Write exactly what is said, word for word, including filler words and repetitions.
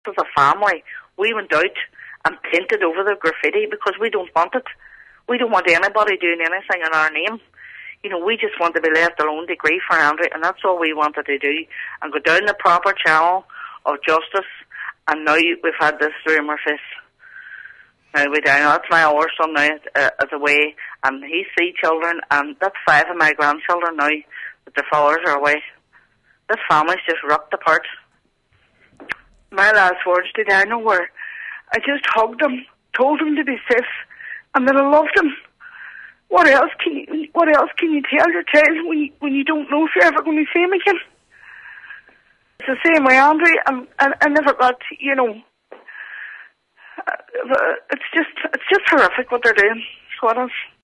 as a family, we went out and painted over the graffiti because we don't want it. We don't want anybody doing anything in our name. You know, we just want to be left alone to grieve for Andrew, and that's all we wanted to do, and go down the proper channel of justice. And now we've had this through our face. Now we down. That's my older son now uh, is away, and he's three children, and that's five of my grandchildren now that their fathers are away. This family's just ripped apart. My last words to Daniel were, I just hugged him, told him to be safe, and that I loved him. What else can you, what else can you tell your child when you, when you don't know if you're ever going to see him again? It's the same way, Andrew, and I, I never got, you know, uh, it's just, it's just horrific what they're doing. It's what it is.